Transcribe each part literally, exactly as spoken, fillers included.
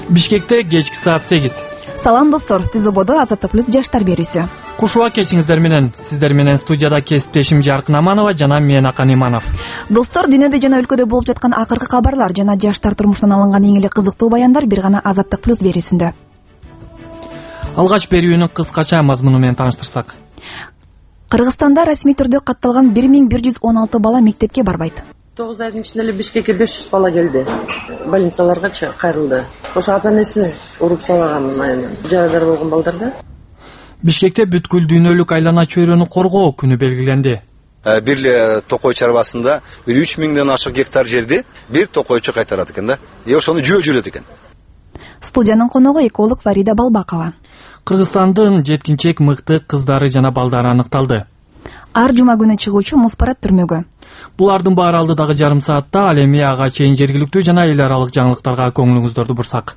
Бишкекте кечки саат сегиз. Салам достор, Түзөбодо Азаттык плюс жаштар берүүсү. Кушуа кечиңиздер менен, сиздер менен студияда кесиптешим Жаркын Аманова жана мен Акан Иманов. Достор, дүйнөдө жана өлкөдө болуп жаткан акыркы кабарлар жана жаштар турмушунан алынган эң эле кызыктуу баяндар бир гана Азаттык плюс берүүсүндө. Алгач берүүнү кыскача мазмуну менен тааныштырсак. Кыргызстанда расмий түрдө катталган бир миң бир жүз он алты бала мектепке барбайт. тогуз айдын ичинде эле Бишкекке беш жүз бала келди. Больницаларга кайрылды. Ошо ата-энесин уруп салган айынан жарадар болгон балдарда. Бишкекте бүткүл дүйнөлүк айлана чөйрөнү коргоо күнү белгиленди. Бир эле токой чарбасында бир үч миңден ашык гектар жерди бир токойчу кайтарат экен да. И ошону жөө жүрөт экен. Студиянын коногу эколог Фарида Балбакова. Кыргызстандын жеткинчек мыкты кыздары жана балдары аныкталды. Ар жума күнү чыгуучу Муспарат түрмөгө. Булардын баары алдыдагы жарым саатта, ал эми ага чейин жергиликтүү жана эл аралык жаңылыктарга көңүлүңүздөрдү бурсак.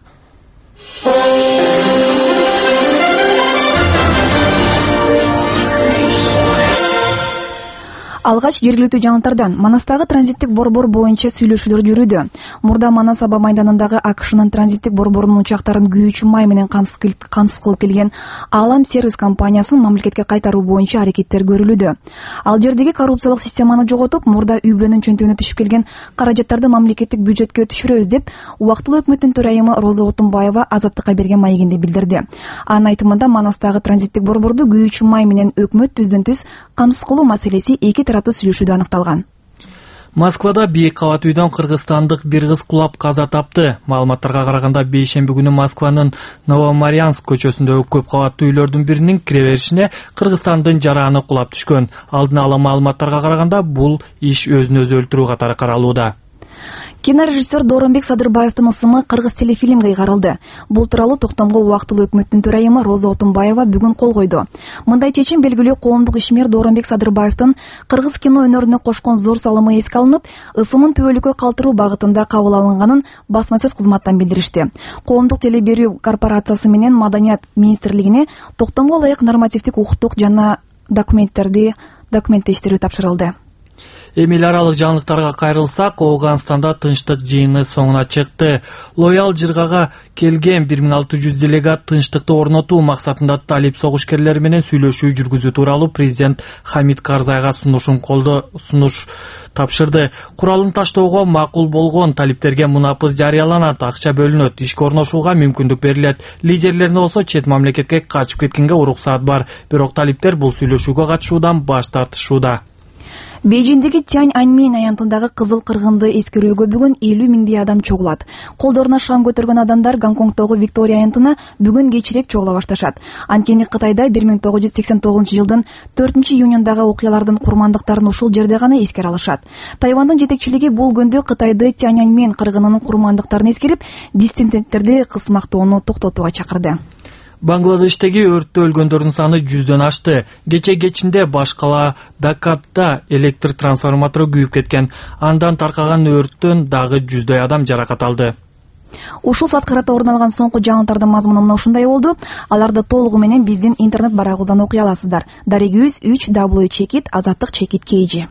Алгач жергиликтүү жаңылыктардан Манастагы транзиттик борбор боюнча сүйлөшүүлөр жүрүүдө. Мурда Манас аба майданындагы АКШнын транзиттик борборунун учактарын күйүүчү май менен камсыз кылып келген Алам сервис компаниясын мамлекетке кайтаруу боюнча аракеттер көрүлүүдө. Ал жердеги коррупциялык системаны жоготуп, мурда үй бүлөнүн чөнтөгүнө түшүп келген каражаттарды мамлекеттик бюджетке түшүрөбүз деп убактылуу өкмөттүн төрайымы Роза Отунбаева Азаттыкка берген маегинде билдирди. Анын айтымында Манастагы транзиттик борборду күйүүчү май менен өкмөт түздөн түз камсыз кылуу маселеси эки тараптуу сүйлөшүүдө аныкталган. Москвада бийик кабат үйдөн кыргызстандык бир кыз кулап каза тапты. Маалыматтарга караганда бейшемби күнү Москванын Новомарьянск көчөсүндөгү көп кабаттуу үйлөрдүн биринин киреберишине Кыргызстандын жараны кулап түшкөн. Алдын ала маалыматтарга караганда бул иш өзүн өзү өлтүрүү катары каралууда. Кинорежиссер Дооронбек Садырбаевдин ысымы кыргыз телефильмге ыйгарылды. Бул тууралуу токтомго убактылуу өкмөттүн төрайымы Роза Отунбаева бүгүн кол койду. Мындай чечим белгилүү коомдук ишмер Дооронбек Садырбаевдин кыргыз кино өнөрүнө кошкон зор салымы эске алынып, ысымын түбөлүккө калтыруу багытында кабыл алынганын басма сөз кызматтан билдиришти. Коомдук теле берүү корпорациясы менен Маданият министрлигине токтомго ылайык нормативдик укуктук жана документтерди документтештирүү тапшырылды. Эми эл аралык жаңылыктарга кайрылсак, Ооганстанда тынчтык жыйыны соңуна чыкты. Лоял жыргага келген бир миң алты жүз делегат тынчтыкты орнотуу максатында талип согушкерлер менен сүйлөшүү жүргүзүү тууралуу президент Хамид Карзайга сунушун колдо сунуш тапшырды. Куралын таштоого макул болгон талиптерге мунапыс жарыяланат, акча бөлүнөт, ишке орношууга мүмкүндүк берилет. Лидерлерине болсо чет мамлекетке качып кеткенге уруксаат бар, бирок талиптер бул сүйлөшүүгө катышуудан баш тартышууда. Бейжиңдеги Тяньаньмэнь аянтындагы кызыл кыргынды эскерүүгө бүгүн элүү миңдей адам чогулат. Колдоруна шам көтөргөн адамдар Гонконгдогу Виктория аянтына бүгүн кечирээк чогула башташат. Анткени Кытайда бир миң тогуз жүз сексен тогузунчу жылдын төртүнчү июнундагы окуялардын курмандыктарын ушул жерде гана эскере алышат. Тайвандын жетекчилиги бул күндө Кытайды Тяньаньмэнь кыргынынын курмандыктарын эскерип, диссиденттерди кысмактоону токтотууга чакырды. Бангладештеги өрттө өлгөндөрдүн саны жүздөн ашты. Кече кечинде баш кала Даккада электр трансформатору күйүп кеткен. Андан таркаган өрттөн дагы жүздөй адам жаракат алды. Ушул саат карата орун алган соңку жаңылыктардын мазмуну мына ушундай болду. Аларды толугу менен биздин интернет барагыбыздан окуй аласыздар. Дарегүүбүз үч дабл ю чекит азаттык чекит kg.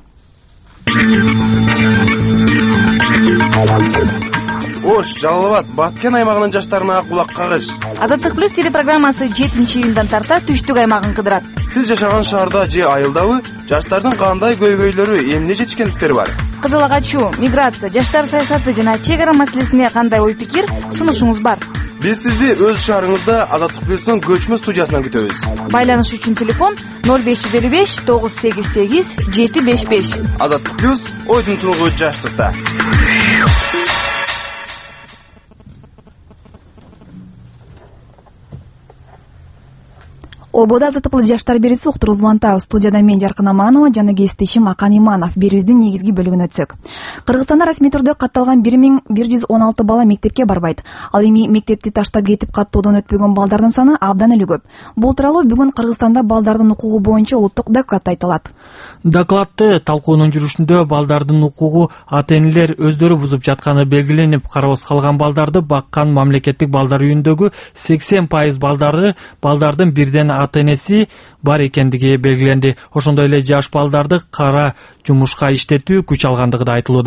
Ош, Жалал-Абад, Баткен аймагынын жаштарына кулак кагыш. Азаттык плюс телепрограммасы жетинчи июндан тарта түштүк аймагын кыдырат. Сиз жашаган шаарда же айылдабы жаштардын кандай көйгөйлөрү, эмне жетишкендиктери бар? Кызыл агачуу, миграция, жаштар саясаты жана чек ара маселесине кандай ой пикир, сунушуңуз бар? Биз сизди өз шаарыңызда Азаттык плюстун көчмө студиясынан күтөбүз. Байланыш үчүн телефон ноль беш жүз элүү беш тогуз сегиз сегиз жети беш беш. Азаттык плюс ойдун туругу жаштыкта. Ободо Азаттык плюс жаштар берүүсү уктурузулантабы. Студияда мен Жаркын Аманова жана кесиптешим Акан Иманов. Берүүбүздүн негизги бөлүгүнө өтсөк. Кыргызстанда расмий түрдө катталган бир миң бир жүз он алты бала мектепке барбайт. Ал эми мектепти таштап кетип каттоодон өтпөгөн балдардын саны абдан эле көп. Бул тууралуу бүгүн Кыргызстанда балдардын укугу боюнча улуттук доклад айтылат. Докладты талкуунун жүрүшүндө балдардын укугу ата-энелер өздөрү бузуп жатканы белгиленип, кароосуз калган балдарды баккан мамлекеттик балдар үйүндөгү сексен пайыз балдары балдардын бирден ата-энеси бар экендиги белгиленди. Ошондой эле жаш балдарды кара жумушка иштетүү күч алгандыгы да айтылууда.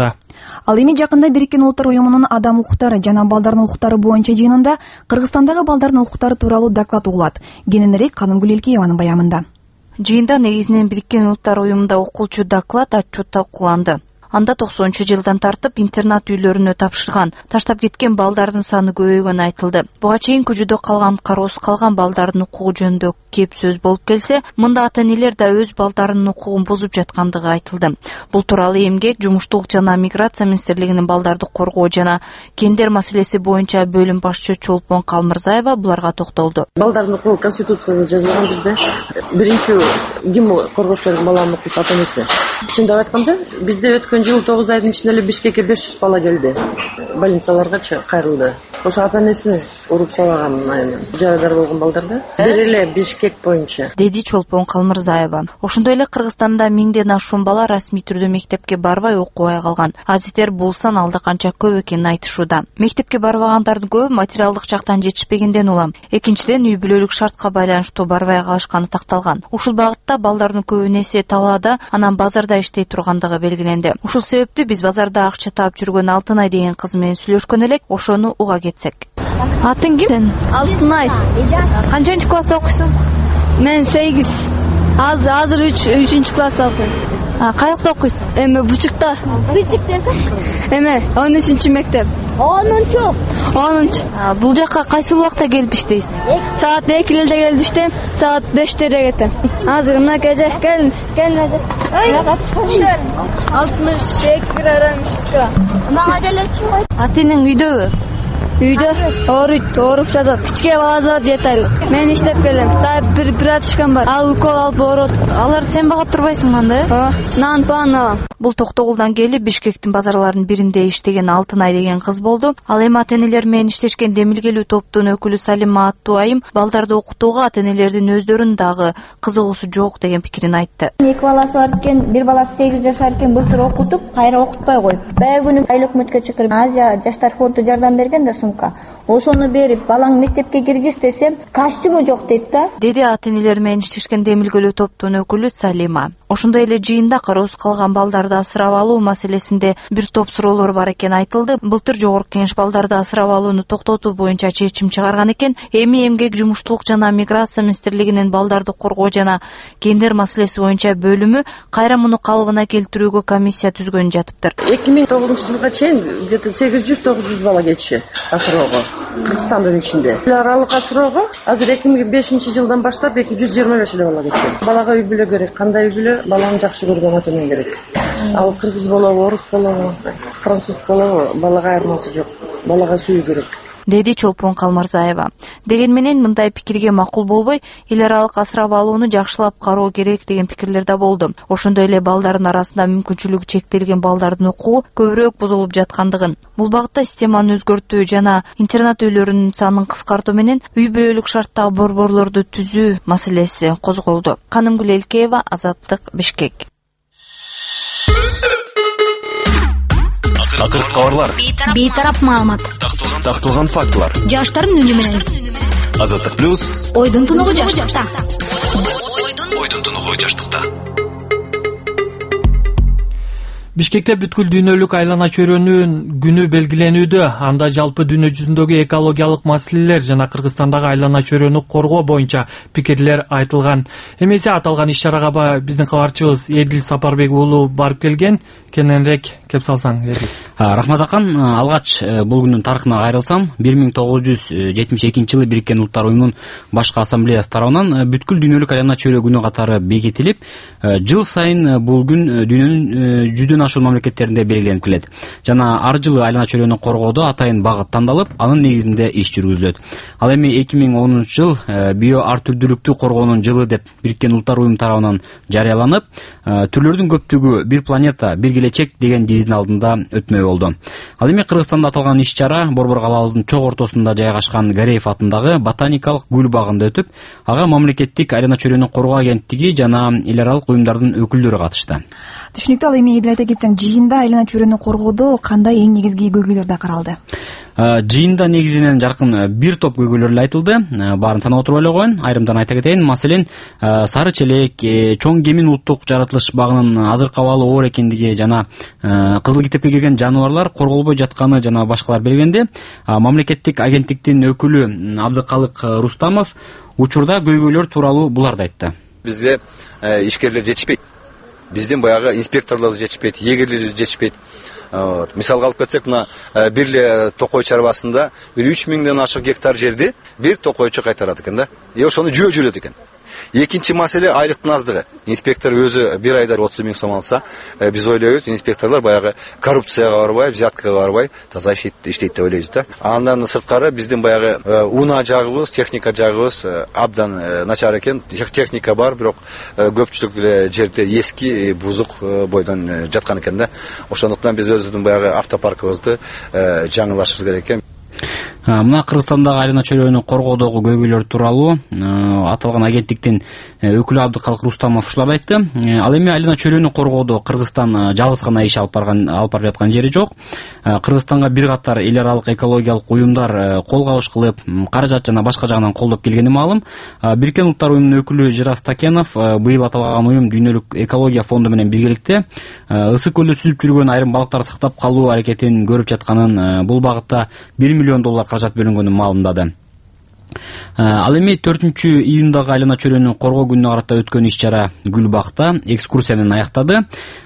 Ал эми жакында Бириккен Улуттар уюмунун адам укуктары жана балдардын укуктары боюнча жыйынында Кыргызстандагы балдардын укуктары тууралуу доклад угулат. Кененирээк Канымгүл Элкееванын баянында. Жыйында негизинен Бириккен Улуттар уюмунда окулчу доклад отчет талкууланды. Анда токсонунчу жылдан тартып интернат үйлөрүнө тапшырган, таштап кеткен балдардын саны көбөйгөнү айтылды. Буга чейин көчөдө калган, кароосуз калган балдардын укугу жөнүндө кеп сөз болуп келсе, мында ата-энелер да өз балдарынын укугун бузуп жаткандыгы айтылды. Бул тууралуу эмгек, жумуштуулук жана миграция министрлигинин балдарды коргоо жана гендер маселеси боюнча бөлүм башчы Чолпон Калмырзаева буларга токтолду. Балдардын укугу конституцияда жазылган бизде. Биринчи ким коргош керек баланын укугун ата-энеси. Чындап айтканда, бизде өткөн жыл тогуз айдын ичинде эле Бишкекке беш жүз бала келди. Больницаларга кайрылды. Ошо ата-энесин уруп салган айынан жарадар болгон балдарда бир эле Бишкек боюнча, деди Чолпон Калмырзаева. Ошондой эле Кыргызстанда миңден ашуун бала расмий түрдө мектепке барбай окубай калган. Азиздер бул сан алда канча көп экенин айтышууда. Мектепке барбагандардын көбү материалдык жактан жетишпегенден улам. Экинчиден үй бүлөлүк шартка байланыштуу барбай калышканы такталган. Ушул багытта балдардын көбү эсе талаада, анан базарда иштей тургандыгы белгиленди. Ушул себептүү биз базарда акча таап жүргөн Алтынай деген кыз менен сүйлөшкөн элек, ошону уга кетсек. Атың ким? Алтынай. Канчанчы класста окуйсуң? Мен сегиз. Азыр азыр үчүнчү класста окуйм. Каякта окуйсуң? Эми Бучукта. Бучук десең? Эме он үчүнчү мектеп. онунчу. онунчу. Бул жакка кайсы убакта келип иштейсиң? Саат экилерде келип иштейм, саат бештерде кетем. Азыр мына кеже келиңиз. Келиңиз. алтымыш эки граммчка. Мага делечи. Атенең үйдөбү? Үйдө ооруйт, ооруп жатат. Кичке балалар жети айлык. Мен иштеп келем. Тап бир братишкам бар. Ал укол алып ооруп атат. Алар сен багат турбайсың мында, э? Ооба. Нан пан алам. Бул Токтогулдан келип Бишкектин базарларынын биринде иштеген Алтынай деген кыз болду. Ал эми ата-энелер менен иштешкен демилгелүү топтун өкүлү Салима аттуу айым балдарды окутууга ата-энелердин өздөрүнүн дагы кызыгуусу жок деген пикирин айтты. Эки баласы бар экен, бир баласы сегиз жашар экен, былтыр окутуп, кайра окутпай коюп. Баягы күнү айлык өкмөткө чакырып, Азия жаштар фонду жардам берген да сумка. Ошону берип, балаң мектепке киргиз десем, костюму жок дейт да. Деди ата-энелер менен иштешкен демилгелүү топтун өкүлү Салима. Ошондой эле жыйында кароосуз калган балдарды асырап алуу маселесинде бир топ суроолор бар экени айтылды. Былтыр жогорку кеңеш балдарды асырап алууну токтотуу боюнча чечим чыгарган экен. Эми эмгек, жумуштуулук жана миграция министрлигинин балдарды коргоо жана гендер маселеси боюнча бөлүмү кайра муну калыбына келтирүүгө комиссия түзгөн жатыптыр. эки миң тогузунчу жылга чейин где-то сегиз жүз тогуз жүз бала кетиши асыроого Кыргызстандын ичинде. Эл аралык асыроого азыр эки миң бешинчи жылдан баштап эки жүз жыйырма беш эле бала кеткен. Балага үй бүлө керек, кандай үй бүлө? Баланы жакшы көргөн ата-эне керек. Ал кыргыз болобу, орус болобу, француз болобу, балага айырмасы жок. Балага сүйүү керек, деди Чолпон Калмырзаева. Деген менен мындай пикирге макул болбой, эл аралык асырап алууну жакшылап кароо керек деген пикирлер да болду. Ошондой эле балдардын арасында мүмкүнчүлүгү чектелген балдардын укугу көбүрөөк бузулуп жаткандыгын, бул багытта системаны өзгөртүү жана интернат үйлөрүнүн санын кыскартуу менен үй бүлөлүк шарттагы борборлорду түзүү маселеси козголду. Канымгүл Элкеева, Азаттык, Бишкек. Акыркы кабарлар, бейтарап маалымат, такталган фактылар, жаштардын үнү менен. Азаттык плюс, ойдун тунугу жаштыкта. Ойдун тунугу жаштыкта. Бишкекте бүткүл дүйнөлүк айлана чөйрөнүн күнү белгиленүүдө. Анда жалпы дүйнө жүзүндөгү экологиялык маселелер жана Кыргызстандагы айлана чөйрөнү коргоо боюнча пикирлер айтылган. Эмесе аталган иш-чарага биздин кабарчыбыз Эдил Сапарбек уулу барып келген. Кененирээк кеп салсаң, Эдил. Рахмат акан, алгач бул күнүн тарыхына кайрылсам, бир миң тогуз жүз жетимиш экинчи жылы Бириккен Улуттар уюмунун башкы ассамблеясы тарабынан бүткүл дүйнөлүк айлана чөйрө күнү катары бекитилип, жыл сайын бул күн дүйнөнүн жүздөн ашуун мамлекеттеринде белгиленип келет. Жана ар жылы айлана чөйрөнү коргоодо атайын багыт тандалып, анын негизинде иш жүргүзүлөт. Ал эми эки миң онунчу жыл био ар түрдүүлүктү коргоонун жылы деп Бириккен Улуттар уюму тарабынан жарыяланып, түрлөрдүн көптүгү бир планета, бир келечек деген девиздин алдында өтмөй болду. Ал эми Кыргызстанда аталган иш-чара Борбор калабыбыздын чок ортосунда жайгашкан Гареев атындагы ботаникалык гүл багында өтүп, ага мамлекеттик айлана чөйрөнү коргоо агенттиги жана эл аралык уюмдардын өкүлдөрү катышты. Түшүнүктүү. Ал эми Эдил айта кетсең, жыйында айлана чөйрөнү коргоодо кандай эң негизги көйгөйлөр да каралды? Жыйында негизинен жаркын бир топ көйгөйлөр эле айтылды. Баарын санап отуруп эле коеюн. Айрымдарын айта кетейин. Маселен, сары челек, чоң кемин улуттук жаратылыш багынын азыркы абалы оор экендиги жана кызыл китепке кирген жаныбарлар корголбой жатканы жана башкалар белгиленди. Мамлекеттик агенттиктин өкүлү Абдыкалык Рустамов учурда көйгөйлөр тууралуу буларды айтты. Бизде ишкерлер жетишпейт. Биздин баягы инспекторлор жетишпейт, эгерлер жетишпейт. Мисалга алып кетсек, мына бир эле токой чарбасында бир үч миңден ашык гектар жерди бир токойчу кайтарат экен да. И ошону жөө жүрөт экен. Экинчи маселе айлыктын аздыгы. Инспектор өзү бир айда отуз миң сом алса, биз ойлойбуз, инспекторлор баягы коррупцияга барбай, взяткага барбай, таза иштейт деп ойлойбуз да. Андан сырткары биздин баягы унаа жагыбыз, техника жагыбыз абдан начар экен. Техника бар, бирок көпчүлүк эле жерде эски, бузук бойдон жаткан экен да. Ошондуктан биз өзүбүздүн баягы автопаркыбызды жаңылашыбыз керек экен. Мына Кыргызстандагы айлана чөлөөнү коргоодогу көйгөйлөр тууралуу аталган агенттиктин өкүлү Абдыкалык Рустамов ушуларды айтты. Ал эми айлана чөлөөнү коргоодо Кыргызстан жалгыз гана иш алып барган алып барып жаткан жери жок. Кыргызстанга бир катар эл аралык экологиялык уюмдар кол кабыш кылып, каражат жана башка жагынан колдоп келгени маалым. Бириккен Улуттар уюмунун өкүлү Жырас Такенов быйыл аталган уюм Дүйнөлүк экология фонду менен биргеликте ысык көлдө сүзүп жүргөн айрым балыктарды сактап калуу аракетин көрүп жатканын, бул багытта бир миллион доллар каражат бөлүнгөнүн маалымдады. Ал эми төртүнчү июндагы айлана чөлөөнү коргоо күнүнө карата өткөн иш-чара Гүлбакта экскурсия менен аяктады.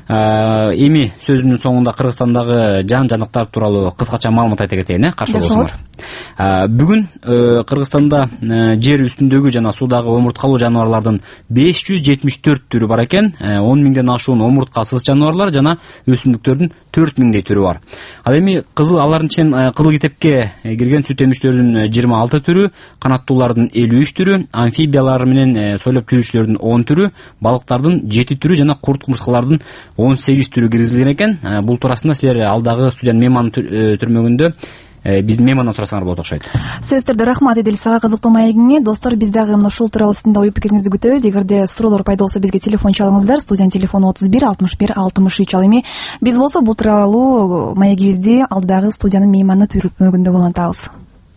Эми сөзүмдүн соңунда Кыргызстандагы жан жанактар тууралуу кыскача маалымат айта кетейин, э, каршы болсоңор. Бүгүн Кыргызстанда жер үстүндөгү жана суудагы омурткалуу жаныбарлардын беш жүз жетимиш төрт түрү бар экен. он миңден ашуун омурткасыз жаныбарлар жана өсүмдүктөрдүн төрт миңдей түрү бар. Ал эми кызыл алардын ичинен кызыл китепке кирген сүт эмичтөрдүн жыйырма алты түрү, канаттуулардын элүү үч түрү, амфибиялар менен сойлоп жүрүүчүлөрдүн он түрү, балыктардын жети түрү жана курт кумурскалардын он сегиз түрү киргизилген экен. Бул туурасында силер алдагы студиянын мейман түрмөгүндө биздин меймандан сурасаңар болот окшойт. Сөз түрдө рахмат Эдил сага кызыктуу маегиңе. Достор, биз дагы мына ушул тууралуу сиздин ой пикириңизди күтөбүз. Эгерде суроолор пайда болсо бизге телефон чалыңыздар. Студиянын телефону отуз бир алтымыш бир алтымыш үч. Ал эми биз болсо бул тууралуу маегибизди алдагы студиянын мейманы түрмөгүндө улантабыз.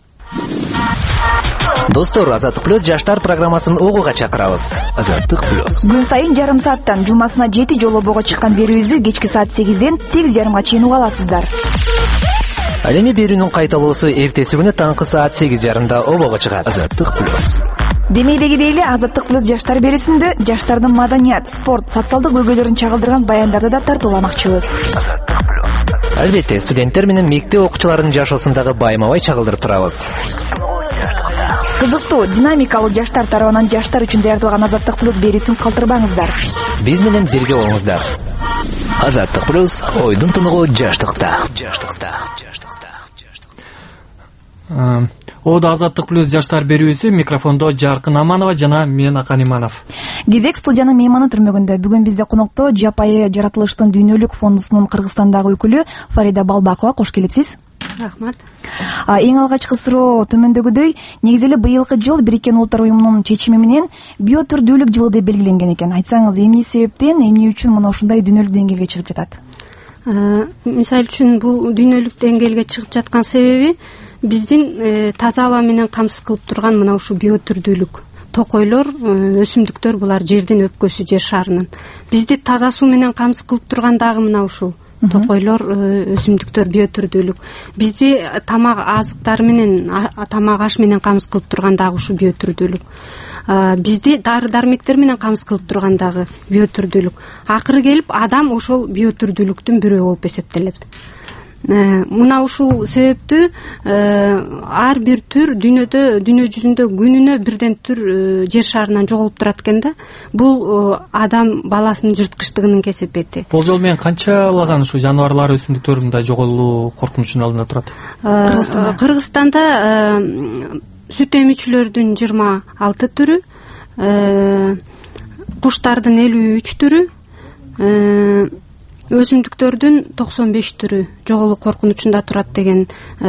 Достор, Азаттык плюс жаштар программасын огуга чакырабыз. Азаттык плюс. Күн сайын жарым сааттан жумасына жети жолу обого чыккан берүүбүздү кечки саат сегизден сегиз жарымга чейин уга аласыздар. Ал эми берүүнүн кайталоосу эртеси күнү таңкы саат сегиз жарымда обого чыгат. Азаттык плюс. Демейдегидей эле Азаттык плюс жаштар берүүсүндө жаштардын маданият, спорт, социалдык көйгөйлөрүн чагылдырган баяндарды да тартууламакчыбыз. Албетте, студенттер менен мектеп окуучуларынын жашоосундагы байма-бай чагылдырып турабыз. Кызыктуу, динамикалуу жаштар тарабынан жаштар үчүн даярдалган Азаттык плюс берүүсүн калтырбаңыздар. Биз менен бирге болуңуздар. Азаттык плюс ойдун тыныгы жаштыкта. Жаштыкта. Ода Азаттык плюс жаштар берүүсү, микрофондо Жаркын Аманова жана мен Акан Иманов. Кезек студиянын мейманы түрмөгүндө. Бүгүн бизде конокто Жапайы жаратылыштын Дүйнөлүк фондусунун Кыргызстандагы өкүлү Фарида Балбакова. Кош келипсиз. Рахмат. Эң алгачкы суроо төмөндөгүдөй, негизи эле быйылкы жыл Бириккен Улуттар уюмунун чечими менен биотүрдүүлүк жылы деп белгиленген экен. Айтсаңыз, эмне себептен, эмне үчүн мына ушундай дүйнөлүк деңгээлге чыгып жатат? Мисалы үчүн бул дүйнөлүк деңгээлге чыгып жаткан себеби биздин таза аба менен камсыз кылып турган мына ушу биотүрдүүлүк. Токойлор, өсүмдүктөр булар жердин өпкөсү, жер шарынын. Бизди таза суу менен камсыз кылып турган дагы мына ушул токойлор, өсүмдүктөр, биотүрдүүлүк. Бизди тамак азыктар менен, тамак аш менен камсыз кылып турган дагы ушу биотүрдүүлүк. Бизди дары дармектер менен камсыз кылып турган дагы биотүрдүүлүк. Акыры келип адам ошол биотүрдүүлүктүн бирөө болуп эсептелет. Мына ушул себептүү ар бир түр дүйнөдө, дүйнө жүзүндө күнүнө бирден түр жер шарынан жоголуп турат экен да. Бул адам баласынын жырткычтыгынын кесепети. Бул жол менен канчалаган ушу жаныбарлар, өсүмдүктөр мындай жоголуу коркунучунун алдында турат? Кыргызстанда сүт эмичүлөрдүн жыйырма алты түрү, куштардын элүү үч түрү, өсүмдүктөрдүн токсон беш түрү жоголуу коркунучунда турат деген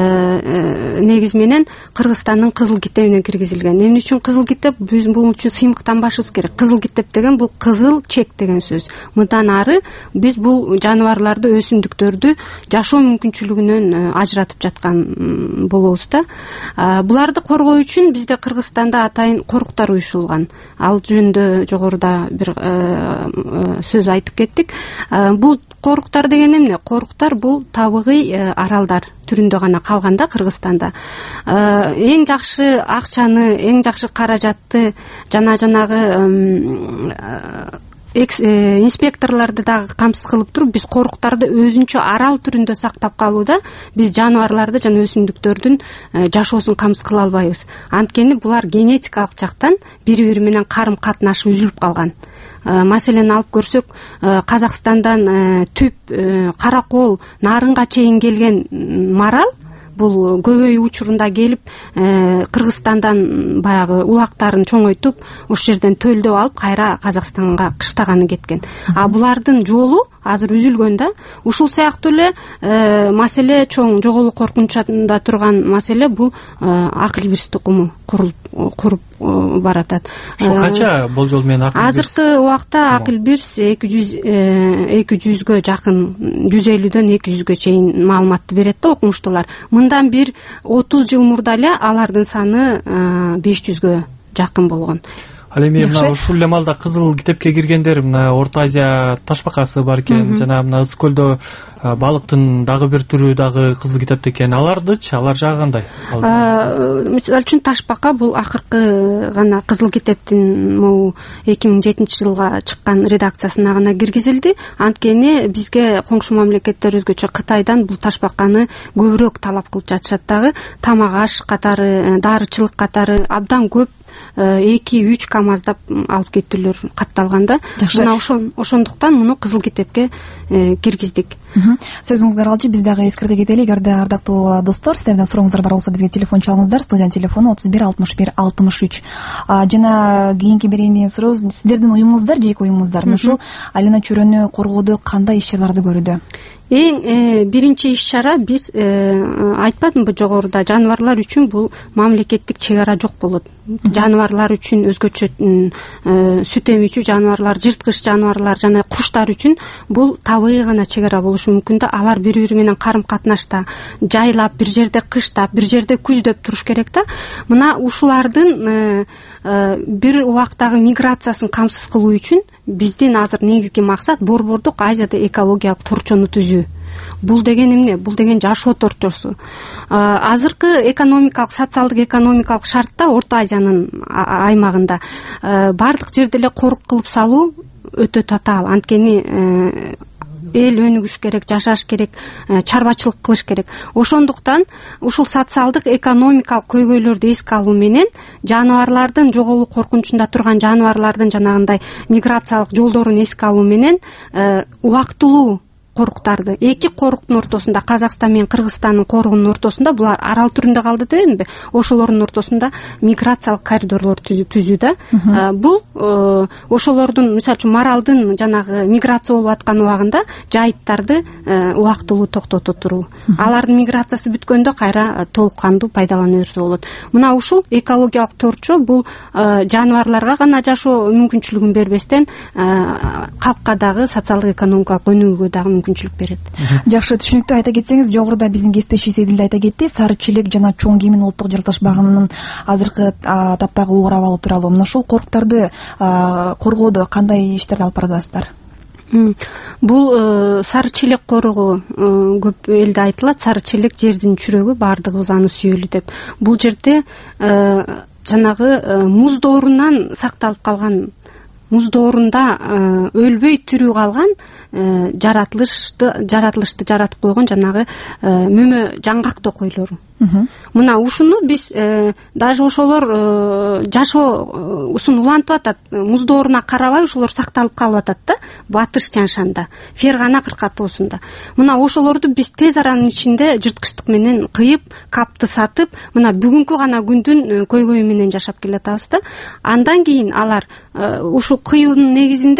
негиз менен Кыргызстандын кызыл китебине киргизилген. Эмне үчүн кызыл китеп? Биз бул үчүн сыймыктанбашыбыз керек. Кызыл китеп деген бул кызыл чек деген сөз. Мындан ары биз бул жаныбарларды, өсүмдүктөрдү жашоо мүмкүнчүлүгүнөн ажыратып жаткан болобуз да. Буларды коргоо үчүн бизде Кыргызстанда атайын коруктар уюшулган. Ал жөнүндө жогоруда бир сөз айтып кеттик. Бул коруктар деген эмне? Коруктар бул табигый аралдар түрүндө гана калган да Кыргызстанда. Эң жакшы акчаны, эң жакшы каражатты жана жанагы инспекторлорду дагы камсыз кылып туруп, биз коруктарды өзүнчө арал түрүндө сактап калууда биз жаныбарларды жана өсүмдүктөрдүн жашоосун камсыз кыла албайбыз. Анткени булар генетикалык жактан бири-бири менен карым катнашы үзүлүп калган. Маселени алып көрсөк, Казакстандан түп, каракол, нарынга чейин келген марал бул көбөй учурунда келип, Кыргызстандан баягы улактарын чоңойтуп, ошол жерден төлдөп алып, кайра Казакстанга кыштаганы кеткен. А булардын жолу азыр үзүлгөн да. Ушул сыяктуу эле маселе чоң жоголуу коркунучунда турган маселе бул акылбирс тукуму куруп баратат. Ошо канча болжол менен акылбирс? Азыркы убакта акылбирс эки жүзгө жакын, жүз элүүдөн эки жүзгө чейин маалыматты берет да окумуштуулар. Мындан бир отуз жыл мурда эле алардын саны беш жүзгө жакын болгон. Ал эми мына ушул эле маалда кызыл китепке киргендер, мына Орто Азия ташбакасы бар экен, жана мына Ысык көлдө балыктын дагы бир түрү дагы кызыл китепте экен. Алардычы, алар жагы кандай? Мисалы үчүн ташбака бул акыркы гана кызыл китептин могу эки миң жетинчи жылга чыккан редакциясына гана киргизилди. Анткени бизге коңшу мамлекеттер, өзгөчө Кытайдан бул ташбаканы көбүрөөк талап кылып жатышат дагы. Тамак аш катары, дарычылык катары абдан көп эки үч камаздап алып кетүүлөр катталган да. Мына ошондуктан муну кызыл китепке киргиздик. Сөзүңүзгө аралчы биз дагы эскерте кетели. Эгерде ардактуу достор, сиздерден сурооңуздар бар болсо бизге телефон чалыңыздар. Студиянын телефону отуз бир алтымыш бир алтымыш үч. Жана кийинки берейин деген суроо, сиздердин уюмуңуздар, жеке уюмуңуздар ушул айлана чөйрөнү коргоодо кандай иш чараларды көрүүдө? Эң биринчи иш чара, биз айтпадымбы жогоруда, жаныбарлар үчүн бул мамлекеттик чек ара жок болот. Жаныбарлар үчүн, өзгөчө сүт эмүүчү жаныбарлар, жырткыч жаныбарлар жана куштар үчүн бул табигый гана чек ара болушу мүмкүн да. Алар бири-бири менен карым катнашта, жайлап, бир жерде кыштап, бир жерде күздөп туруш керек да. Мына ушулардын бир убактагы миграциясын камсыз кылуу үчүн биздин азыр негизги максат Борбордук Азияда экологиялык торчону түзүү. Бул деген эмне? Бул деген жашоо торчосу. Азыркы экономикалык, социалдык экономикалык шартта Орто Азиянын аймагында бардык жерде эле корук кылып салуу өтө татаал. Анткени эл өнүгүш керек, жашаш керек, чарбачылык кылыш керек. Ошондуктан ушул социалдык экономикалык көйгөйлөрдү эске алуу менен жаныбарлардын жоголуу коркунучунда турган жаныбарлардын жанагындай миграциялык жолдорун эске алуу менен убактылуу коруктарды, эки коруктун ортосунда, Казакстан менен Кыргызстандын коругунун ортосунда, булар арал түрүндө калды дебедимби? Ошолордун ортосунда миграциялык коридорлор түзүү да. Бул ошолордун, мисалы үчүн маралдын жанагы миграция болуп аткан убагында жайыттарды убактылуу токтото туруу. Алардын миграциясы бүткөндө кайра толук кандуу пайдалана берсе болот. Мына ушул экологиялык торчо бул жаныбарларга гана жашоо мүмкүнчүлүгүн бербестен калкка дагы социалдык экономикалык өнүгүүгө дагы мүмкүнчүлүк берет. Жакшы, түшүнүктүү. Айта кетсеңиз, жогоруда биздин кесиптешибиз Эдил айта кетти, сары челек жана чоң кемин улуттук жаратылыш багынынын азыркы таптагы оор абалы тууралуу. Мына ушул коруктарды коргоодо кандай иштерди алып барасыздар? Бул сары челек коругу көп элде айтылат. Сары челек жердин чүрөгү, баардыгыбыз аны сүйөлү деп. Бул жерде жанагы муз доорунан сакталып калган, муз доорунда өлбөй тирүү калган жаратылышты жаратылышты жаратып койгон жанагы мөмө жаңгак токойлору. Мына ушуну биз даже ошолор жашоосун улантып атат, муз дооруна карабай ошолор сакталып калып атат да, Батыш Тянь-Шанда, Фергана кыркатоосунда. Мына ошолорду биз тез аранын ичинде жырткычтык менен кыйып, капты сатып, мына бүгүнкү гана күндүн көйгөйү менен жашап келатабыз да. Андан кийин алар ушул кыюунун негизинде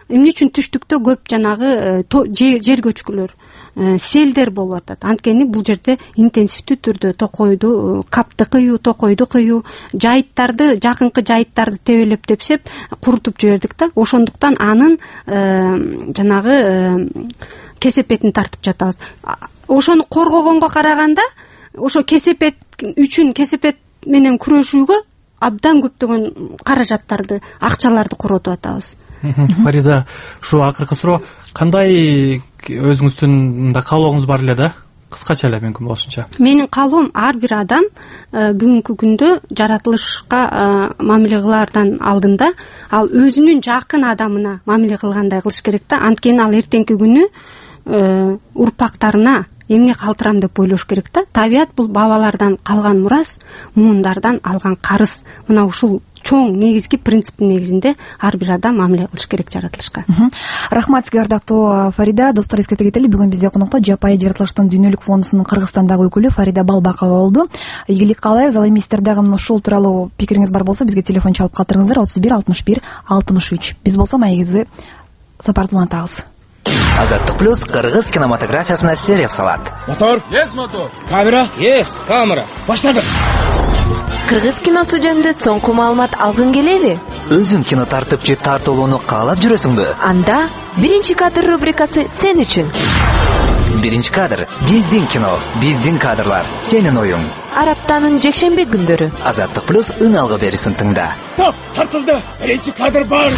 эмне үчүн түштүктө көп жанагы жер көчкүлөр, селдер болуп атат. Анткени бул жерде интенсивдүү түрдө токойду, капты кыюу, токойду кыюу, жайыттарды, жакынкы жайыттарды тебелеп тепсеп курутуп жибердик да. Ошондуктан анын жанагы кесепетин тартып жатабыз. Ошону коргогонго караганда, ошо кесепет үчүн, кесепет менен күрөшүүгө абдан көптөгөн каражаттарды, акчаларды коротуп атабыз. Фарида, ушу акыркы суроо, кандай өзүңүздүн мындай каалооңуз бар эле да? Кыскача эле мүмкүн болушунча. Менин каалоом ар бир адам бүгүнкү күндө жаратылышка мамиле кылаардан алдында ал өзүнүн жакын адамына мамиле кылгандай кылыш керек да. Анткени ал эртеңки күнү урпактарына эмне калтырам деп ойлош керек да. Табият бул бабалардан калган мурас, муундардан алган карыз. Мына ушул чоң негизги принциптин негизинде ар бир адам мамиле кылыш керек жаратылышка. Рахмат сизге, ардактуу Фарида. Достор, эскерте кетели, бүгүн бизде конокто Жапайы жаратылыштын дүйнөлүк фондунун Кыргызстандагы өкүлү Фарида Балбакова болду. Ийгилик каалайбыз. Ал эми сиздер дагы ушул тууралуу пикириңиз бар болсо, бизге телефон чалып калтырыңыздар: отуз бир алтымыш бир алтымыш үч. Биз болсо маегибизди сапартуулантабыз. Азаттык плюс кыргыз кинематографиясына серия салат. Мотор? Yes, мотор. Камера? Yes, камера. Баштадык. Кыргыз киносу жөнүндө соңку маалымат алгың келеби? Өзүң кино тартып же тартуулоону каалап жүрөсүңбү? Анда биринчи кадр рубрикасы сен үчүн. Биринчи кадр биздин кино, биздин кадрлар, сенин оюң. Ар аптанын жекшемби күндөрү. Азаттык плюс үн алгы берисин тыңда. Топ тартылды. Биринчи кадр бар.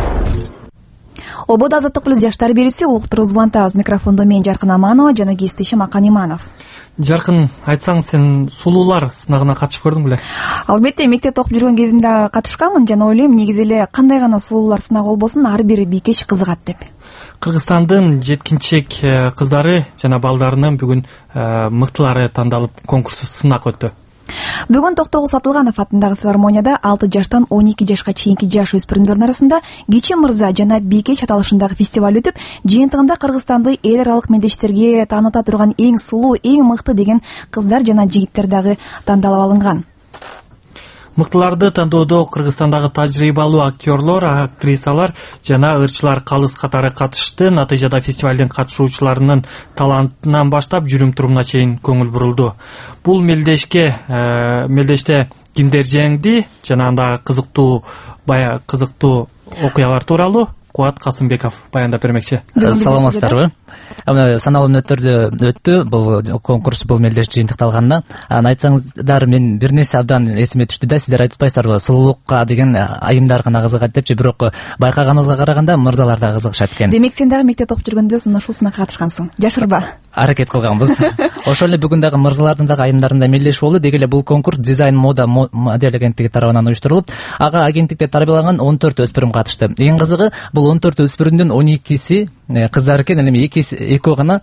Ободо Азаттык плюс жаштар берүүсү уктуруз улантабыз. Микрофондо мен Жаркын Аманова жана кесиптешим Акан Иманов. Жаркын, айтсаң, сен сулуулар сынагына катышып көрдүң беле? Албетте, мектепте окуп жүргөн кезимде катышканмын жана ойлойм, негизи эле кандай гана сулуулар сынагы болбосун, ар бир бийкеч кызыгат деп. Кыргызстандын жеткинчек кыздары жана балдарынын бүгүн мыктылары тандалып конкурсу сынак өттү. Бүгүн Токтогул Сатылганов атындагы филармонияда алты жаштан он эки жашка чейинки жаш өспүрүмдөрдүн арасында Кичи мырза жана бийкеч аталышындагы фестиваль өтүп, жыйынтыгында Кыргызстанды эл аралык мелдештерге тааныта турган эң сулуу, эң мыкты деген кыздар жана жигиттер дагы тандалып алынган. Мыктыларды тандоодо Кыргызстандагы тажрыйбалуу актерлор, актрисалар жана ырчылар калыс катары катышты. Натыйжада фестивалдын катышуучуларынын талантынан баштап жүрүм турумуна чейин көңүл бурулду. Бул мелдешке мелдеште кимдер жеңди жана андагы кызыктуу бая кызыктуу окуялар тууралуу Кубат Касымбеков баяндап бермекчи. Саламатсыздарбы? Саналуу мүнөттөрдө өттү бул конкурс, бул мелдеш жыйынтыкталганына. Айтсаңыздар, мен бир нерсе абдан эсиме түштү да, сиздер айтпайсыздарбы, сулуулукка деген айымдар гана кызыгат депчи, бирок байкаганыбызга караганда мырзалар да кызыгышат экен. Демек сен дагы мектепте окуп жүргөндө ушул сынакка катышкансың. Жашырба. Аракет кылганбыз. Ошол эле бүгүн дагы мырзалардын дагы айымдардын да мелдеши болду. Деги эле бул конкурс Дизайн мода модель агенттиги тарабынан уюштурулуп, ага агенттикте тарбияланган он төрт өспүрүм катышты. Эң кызыгы, бул он төрт өспүрүмдүн он экиси кыздар экен, эми экөө гана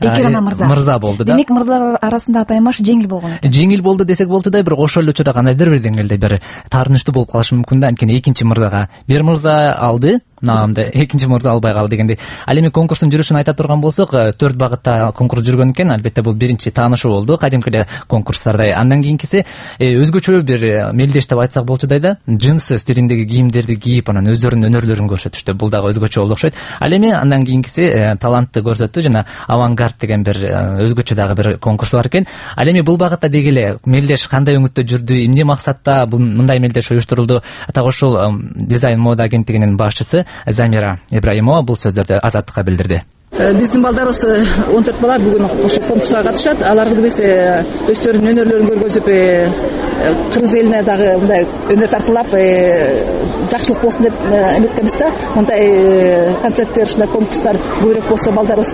мырза болду да. Демек мырзалар арасында таймаш жеңил болгон экен. Жеңил болду десек болчу да, бирок ошол эле учурда кандайдыр бир деңгээлде бир таарынычтуу болуп калышы мүмкүн да. Анткени экинчи мырзага бир мырза алды наамды, экинчи мырза албай калды дегендей. Ал эми конкурстун жүрүшүн айта турган болсок, төрт багытта конкурс жүргөн экен. Албетте бул биринчи таанышуу болду, кадимки эле конкурстардай. Андан кийинкиси өзгөчө бир мелдеш деп айтсак болчудай да, джинсы стилиндеги кийимдерди кийип, анан өздөрүнүн өнөрлөрүн көрсөтүштү. Бул дагы өзгөчө болду окшойт. Ал эми андан кийинкиси талантты көрсөттү жана авангард деген бир өзгөчө дагы бир конкурс бар экен. Ал эми бул багытта деги эле мелдеш кандай өңүттө жүрдү, эмне максатта бул мындай мелдеш уюштурулду? Так ошол Дизайн мода агенттигинин башчысы Замира Ибраимова бул сөздөрдү Азаттыкка билдирди. Биздин балдарыбыз он төрт бала бүгүн ошол конкурска катышат. Аларды биз өздөрүнүн өнөрлөрүн көргөзүп, кыргыз элине дагы мындай өнөр тартуулап, жакшылык болсун деп үмүттөнбүз да. Мындай концерттер, ушундай конкурстар көбүрөөк болсо балдарыбыз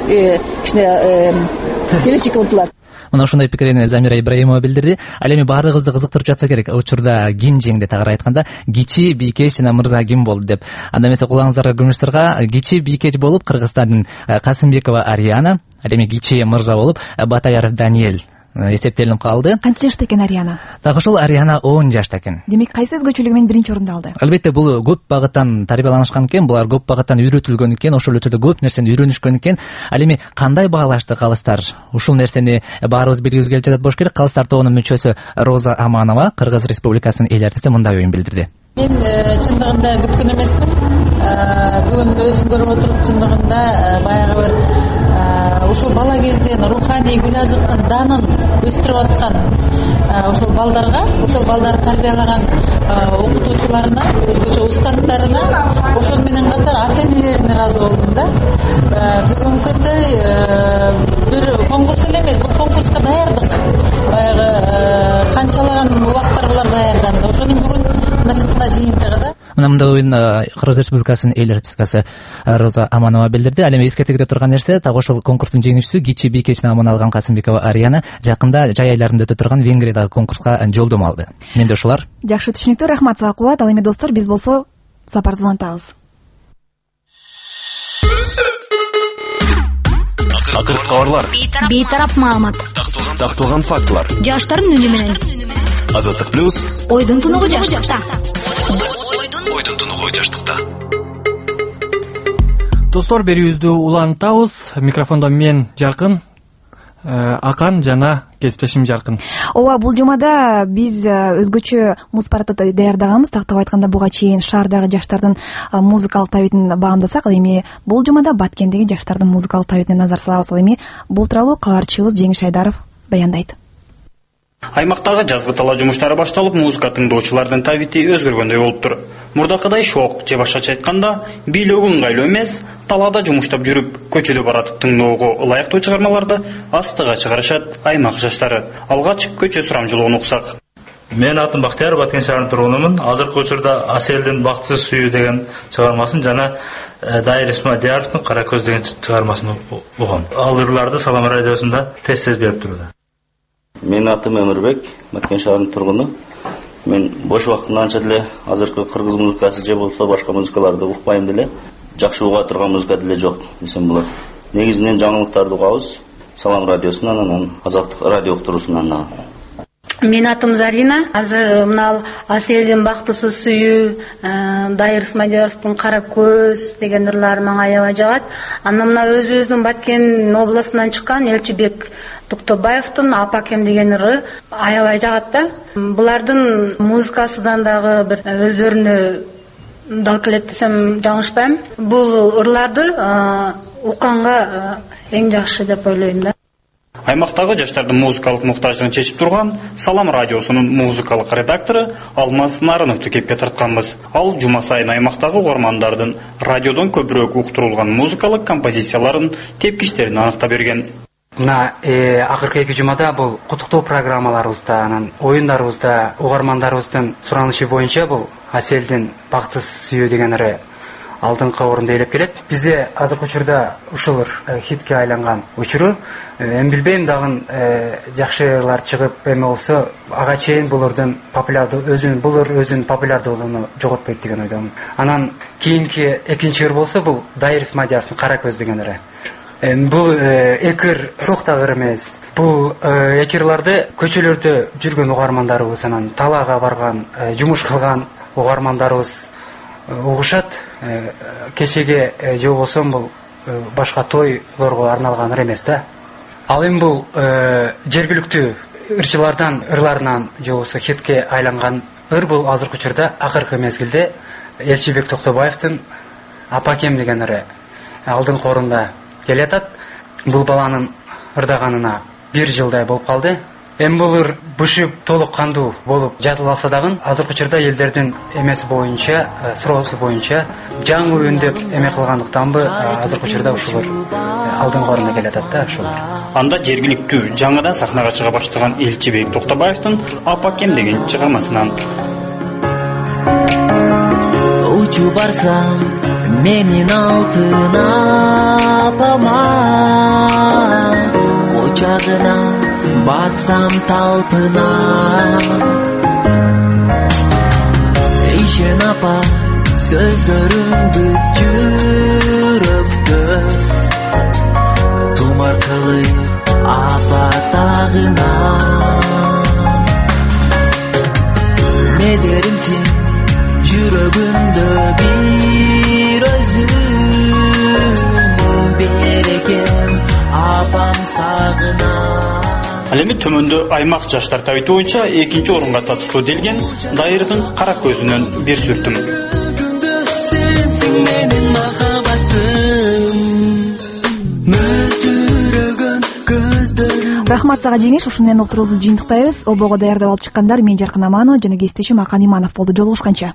кичине келечекке умтулат. Мына ушундай пикирин Замира Ибраимова билдирди. Ал эми баарыбызды кызыктырып жатса керек, учурда ким жеңди тагыраак айтканда, Кичи, бийкеч жана мырза ким болду деп. Анда эмесе кулаңыздарга күмүш сырга, Кичи бийкеч болуп Кыргызстандын Касымбекова Ариана, ал эми Кичи мырза болуп Батаяров Даниэль эсептелип калды. Канча жашта экен Ариана? Так ошол Ариана он жашта экен. Демек кайсы өзгөчөлүгү менен биринчи орунду алды? Албетте бул көп багыттан тарбияланышкан экен, булар көп багыттан үйрөтүлгөн экен, ошол учурда көп нерсени үйрөнүшкөн экен. Ал эми кандай баалашты калыстар? Ушул нерсени баарыбыз билгибиз келип жатат болуш керек. Калыстар тобунун мүчөсү Роза Аманова, Кыргыз Республикасынын эл артисти, мындай оюн билдирди. Мен чындыгында күткөн эмесмин. Бүгүн өзүм көрүп отуруп чындыгында баягы бир ушул бала кезден руханий гүл азыктын данын өстүрүп аткан ошол балдарга, ошол балдарды тарбиялаган окутуучуларына, өзгөчө устаттарына, ошол менен катар ата энелерине ыраазы болдум да. Бүгүнкү күндөй бир конкурс эле эмес, бул конкурска даярдык. Баягы канчалаган убактар булар даярданды. Ошонун бүгүн мына жыйынтыгы да. Мына мындай оюн Кыргыз Республикасынын эл артисткасы Роза Аманова билдирди. Ал эми эскертегиде турган нерсе, так ошол конкурстун жеңүүчүсү кичи бийкеч наамын алган Касымбекова Ариана жакында жай айларында өтө турган Венгриядагы конкурска жолдомо алды. Менде ушулар. Жакшы, түшүнүктүү. Рахмат сага Кубат. Ал эми достор, биз болсо сапар улантабыз. Акыркы кабарлар. Бейтарап маалымат. Такталган фактылар. Жаштардын үнү менен. Азаттык плюс. Ойдун тунугу жаштыкта. Ойдун тунугу жаштыкта. Достор, берүүбүздү улантабыз. Микрофондо мен Жаркын, Акан жана кесиптешим Жаркын. Ооба, бул жумада биз өзгөчө муз парадты даярдаганбыз. Тактап айтканда, буга чейин шаардагы жаштардын музыкалык табитин баамдасак, ал эми бул жумада Баткендеги жаштардын музыкалык табитине назар салабыз. Ал эми бул тууралуу кабарчыбыз Жеңиш Айдаров баяндайт. Аймактагы жазгы талаа жумуштары башталып, музыка тыңдоочулардын табити өзгөргөндөй болуптур. Мурдакыдай шок же башкача айтканда, бийлөө ыңгайлуу эмес, талаада жумуштап жүрүп, көчөдө баратып тыңоого ылайыктуу чыгармаларды астыга чыгарышат аймак жаштары. Алгач көчө сурамжылыгын уксак. Мен атым Бактияр, Баткен шаарынын тургунумун. Азыркы учурда Аселдин Бактысыз сүйүү деген чыгармасын жана Дайыр Исмадияровдун Кара көз деген чыгармасын угам. Ал ырларды Салам радиосунда тез-тез берип турду. Мен атым Өмүрбек, Баткен шаарынын тургуну. Мен бош убактымда анча деле азыркы кыргыз музыкасы же болсо башка музыкаларды укпайм деле. Жакшы уга турган музыка деле жок десем болот. Негизинен жаңылыктарды угабыз. Салам радиосунан, анан Азаттык радио уктуруусунан. Мен атым Зарина. Азыр мына Аселдин Бактысыз сүйүү, Дайыр Исмадияровдун Кара көз деген ырлар мага аябай жагат. Анан мына өзүбүздүн Баткен областынан чыккан Элчибек Токтобаевдин Апакем деген ыры аябай жагат да. Булардын музыкасынан дагы бир өздөрүнө дал келет десем жаңылышпайм. Бул ырларды укканга эң жакшы деп ойлойм да. Аймактагы жаштардын музыкалык муктаждыгын чечип турган Салам радиосунун музыкалык редактору Алмаз Нарыновду кепке тартканбыз. Ал жума сайын аймактагы угармандардын радиодон көбүрөөк уктурулган музыкалык композицияларын, тепкичтерин аныктап берген. Мына акыркы эки жумада бул куттуктоо программаларыбызда, анан оюндарыбызда угармандарыбыздын суранычы боюнча бул Аселдин Бактысыз сүйүү деген ыры алдыңкы орунда ээлеп келет. Бизде азыркы учурда ушул хитке айланган учуру. Эми билбейм, дагы жакшылар чыгып эме болсо, ага чейин булардын популярдуу өзүнүн бул өзүнүн популярдуулугун жоготпойт деген ойдомун. Анан кийинки экинчи ыр болсо, бул Дайыр Исмадияровдун Кара көз деген ыры. Бул экир шоктагыр эмес. Бул экирларды көчөлөрдө жүргөн угармандарыбыз, анан талаага барган, жумуш кылган угармандарыбыз угушат. Кечеге же болсо бул башка тойлорго арналган ыр эмес да. Ал эми бул жергиликтүү ырчылардан, ырларынан же болсо хитке айланган ыр. Бул азыркы учурда акыркы мезгилде Элчибек Токтобаевдин Апакем деген ыры алдыңкы орунда келатат. Бул баланын ырдаганына бир жылдай болуп калды. Эми бул ыр бышып толук кандуу болуп жазылса дагы азыркы учурда элдердин эмеси боюнча, суроосу боюнча жаңы үндөп эме кылгандыктанбы азыркы учурда ушул ыр алдыңкы орунда келатат да ушул. Анда жергиликтүү жаңыдан сахнага чыга баштаган Элчибек Токтобаевдин Апакем деген чыгармасынан. Учуп барсам менин алтын апама, кочагына батсам талпына. Ишен апа сөздөрүңдү жүрөктө тумар кылып апа тагына. Не дерим сен жүрөгүмдө бир өзүң берекем апам сагына. Ал эми төмөндө аймак жаштар табити боюнча экинчи орунга татыктуу делген Дайырдын кара көзүнөн бир сүртүм. Рахмат сага жеңиш. Ушун менен отурубузду жыйынтыктайбыз. Обого даярдап алып чыккандар мен Жаркын Аманова жана кесиптешим Акан Иманов болду. Жолугушканча.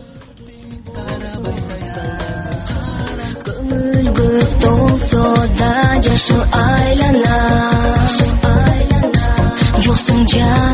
Dolsa da yaşıl aylana, Yoksun can